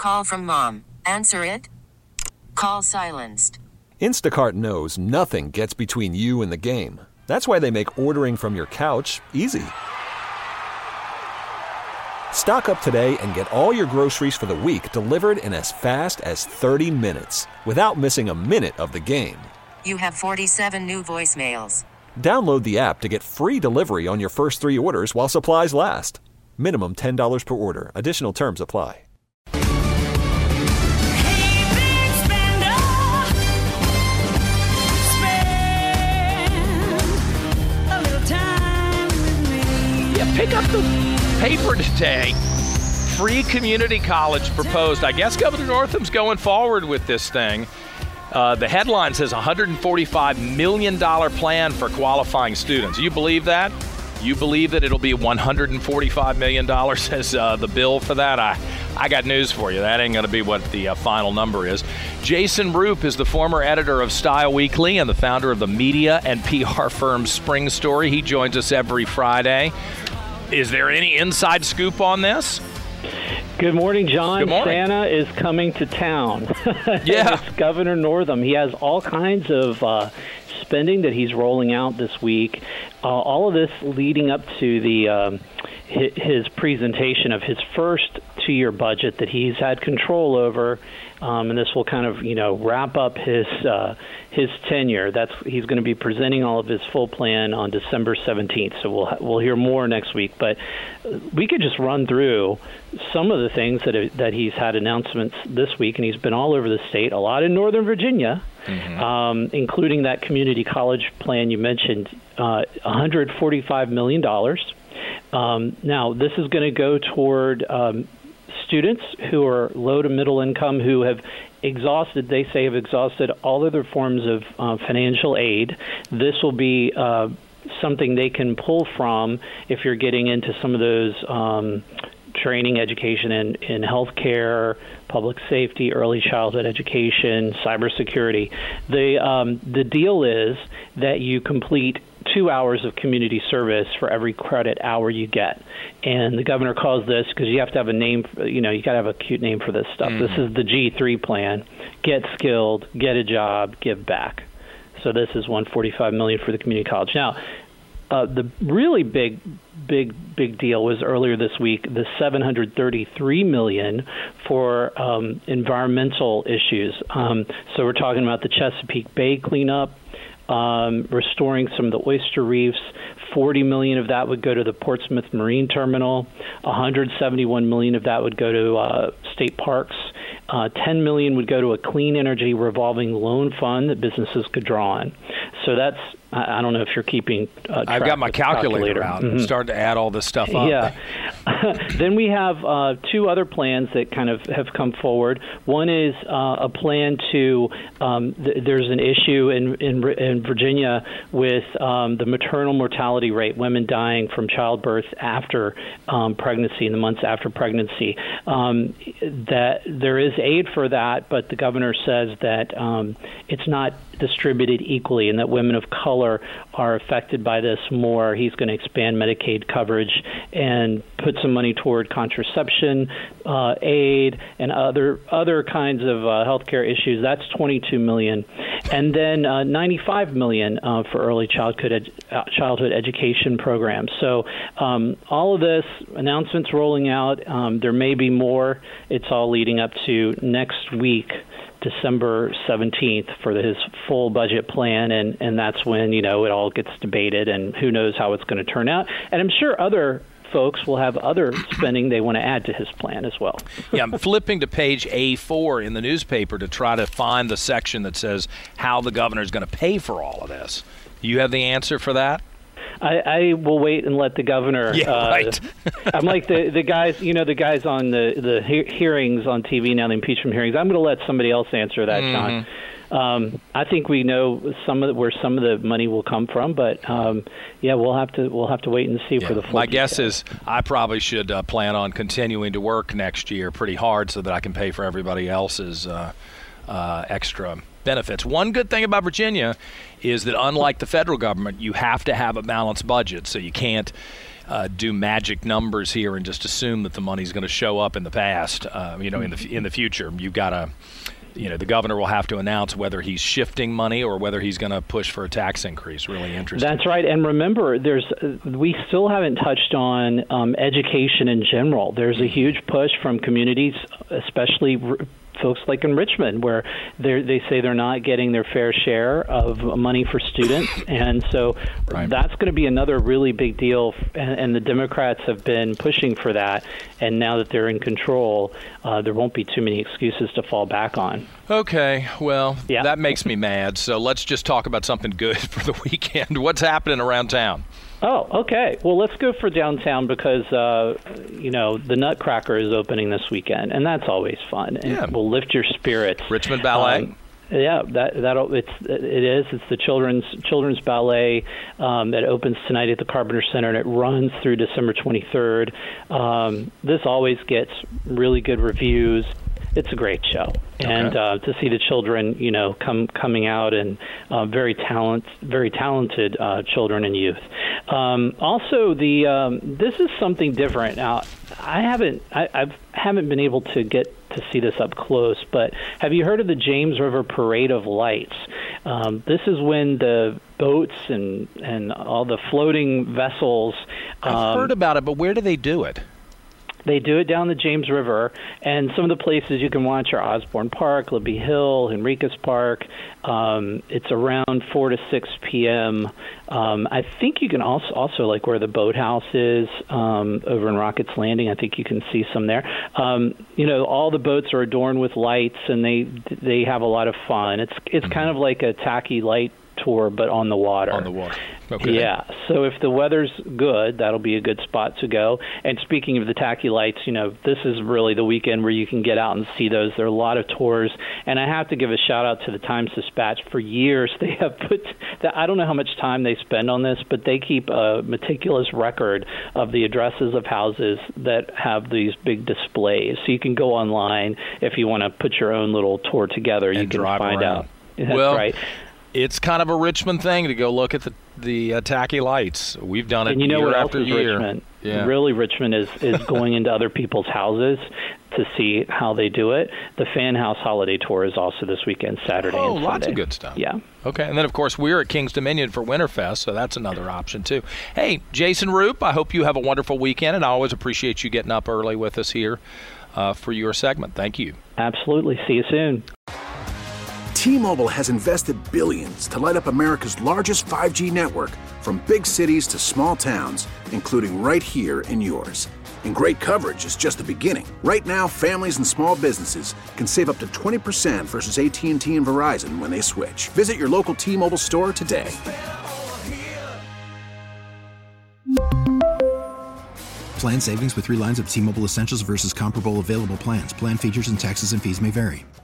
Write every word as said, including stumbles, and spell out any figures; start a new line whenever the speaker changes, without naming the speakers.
call from mom. Answer it. Call silenced.
Instacart knows nothing gets between you and the game. That's why they make ordering from your couch easy. Stock up today and get all your groceries for the week delivered in as fast as thirty minutes without missing a minute of the game.
You have forty-seven new voicemails.
Download the app to get free delivery on your first three orders while supplies last. Minimum ten dollars per order. Additional terms apply.
Pick up the paper today. Free community college proposed. I guess Governor Northam's going forward with this thing. Uh, the headline says one hundred forty-five million dollars plan for qualifying students. You believe that? You believe that it'll be one hundred forty-five million dollars, says uh, the bill for that? I, I got news for you. That ain't going to be what the uh, final number is. Jason Roop is the former editor of Style Weekly and the founder of the media and P R firm Spring Story. He joins us every Friday. Is there any inside scoop on this?
Good morning, John.
Good morning.
Santa is coming to town.
Yeah.
It's Governor Northam. He has all kinds of uh, spending that he's rolling out this week. Uh, all of this leading up to the um, his presentation of his first two-year budget that he's had control over, um, and this will kind of, you know, wrap up his uh, his tenure. That's he's going to be presenting all of his full plan on December seventeenth. So we'll we'll hear more next week. But we could just run through some of the things that that he's had announcements this week, and he's been all over the state, a lot in Northern Virginia. Mm-hmm. Um, including that community college plan you mentioned, uh, one hundred forty-five million dollars. Um, now, this is going to go toward um, students who are low to middle income who have exhausted, they say, have exhausted all other forms of uh, financial aid. This will be uh, something they can pull from if you're getting into some of those um, training, education in, in healthcare, public safety, early childhood education, cybersecurity. The um, the deal is that you complete two hours of community service for every credit hour you get. And the governor calls this, because you have to have a name, you know, you got to have a cute name for this stuff. Mm. This is the G three plan. Get skilled, get a job, give back. So this is one hundred forty-five million dollars for the community college. Now, uh, the really big, big, big deal was earlier this week, the seven hundred thirty-three million dollars for um, environmental issues. Um, so we're talking about the Chesapeake Bay cleanup, Um, restoring some of the oyster reefs. forty million dollars of that would go to the Portsmouth Marine Terminal. one hundred seventy-one million dollars of that would go to uh, state parks. Uh, ten million dollars would go to a clean energy revolving loan fund that businesses could draw on. So that's, I, I don't know if you're keeping uh, track.
I've got my calculator,
calculator
out
mm-hmm.
and started to add all this stuff up.
Yeah. Then we have uh, two other plans that kind of have come forward. One is uh, a plan to, um, th- there's an issue in, in, in Virginia with um, the maternal mortality rate, women dying from childbirth after um, pregnancy, in the months after pregnancy. Um, that there is aid for that, but the governor says that um, it's not distributed equally and that women of color are affected by this more. He's going to expand Medicaid coverage and put some money toward contraception uh, aid and other other kinds of uh, healthcare issues. That's twenty-two million dollars. And then uh, ninety-five million dollars uh, for early childhood ed- uh, childhood education programs. So um, all of this, announcements rolling out. Um, there may be more. It's all leading up to next week, December seventeenth, for the, his full budget plan, and, and that's when, you know, it all gets debated, and who knows how it's going to turn out. And I'm sure other folks will have other spending they want to add to his plan as well.
Yeah, I'm flipping to page A four in the newspaper to try to find the section that says how the governor is going to pay for all of this. Do you have the answer for that?
I, I will wait and let the governor.
Yeah,
uh,
right.
I'm like the, the guys, you know, the guys on the, the he- hearings on T V now, the impeachment hearings. I'm going to let somebody else answer that,
mm-hmm.
John. Um, I think we know some of the, where some of the money will come from, but um, yeah, we'll have to we'll have to wait and see
yeah.
for the full
My
details.
guess is I probably should uh, plan on continuing to work next year pretty hard so that I can pay for everybody else's uh, uh, extra benefits. One good thing about Virginia is that unlike the federal government, you have to have a balanced budget, so you can't uh, do magic numbers here and just assume that the money's going to show up in the past, uh, you know, in the in the future. You've got to, you know, the governor will have to announce whether he's shifting money or whether he's going to push for a tax increase. Really interesting.
That's right. And remember, there's we still haven't touched on um, education in general. There's a huge push from communities, especially r- folks like in Richmond, where they say they're not getting their fair share of money for students. And so right. that's going to be another really big deal. And, and the Democrats have been pushing for that. And now that they're in control, uh, there won't be too many excuses to fall back on.
Okay, well,
yeah.
that makes me mad. So let's just talk about something good for the weekend. What's happening around town?
Oh, okay. Well, let's go for downtown because, uh, you know, the Nutcracker is opening this weekend, and that's always fun. And
yeah.
will lift your spirits.
Richmond Ballet?
Um, yeah, that that'll it's it is. It's the children's children's ballet um, that opens tonight at the Carpenter Center, and it runs through December twenty-third. Um, this always gets really good reviews. It's a great show,
okay.
and uh, to see the children, you know, come coming out and uh, very talent, very talented uh, children and youth. Um, also, the um, this is something different. Now, I haven't I I've, haven't been able to get to see this up close, but have you heard of the James River Parade of Lights? Um, this is when the boats and and all the floating vessels.
Um, I've heard about it, but where do they do it?
They do it down the James River, and some of the places you can watch are Osborne Park, Libby Hill, Henricus Park. Um, it's around four to six p.m. Um, I think you can also, also like where the boathouse is um, over in Rockets Landing. I think you can see some there. Um, you know, all the boats are adorned with lights, and they they have a lot of fun. It's it's mm-hmm. kind of like a tacky light tour, but on the water.
On the water. Okay.
Yeah. So if the weather's good, that'll be a good spot to go. And speaking of the tacky lights, you know, this is really the weekend where you can get out and see those. There are a lot of tours. And I have to give a shout out to the Times-Dispatch. For years, they have put that. I don't know how much time they spend on this, but they keep a meticulous record of the addresses of houses that have these big displays. So you can go online if you want to put your own little tour together.
And
you can
drive
find
around.
out. That's
well,
right.
It's kind of a Richmond thing to go look at the the uh, tacky lights. We've done it
and you know
year
what
after
else is
year.
Richmond?
Yeah.
Really, Richmond is, is going into other people's houses to see how they do it. The Fan House Holiday Tour is also this weekend, Saturday
oh,
and Sunday.
lots of good stuff.
Yeah.
Okay, and then, of course, we're at King's Dominion for Winterfest, so that's another option, too. Hey, Jason Roop, I hope you have a wonderful weekend, and I always appreciate you getting up early with us here uh, for your segment. Thank you.
Absolutely. See you soon.
T-Mobile has invested billions to light up America's largest five G network, from big cities to small towns, including right here in yours. And great coverage is just the beginning. Right now, families and small businesses can save up to twenty percent versus A T and T and Verizon when they switch. Visit your local T-Mobile store today.
Plan savings with three lines of T-Mobile Essentials versus comparable available plans. Plan features and taxes and fees may vary.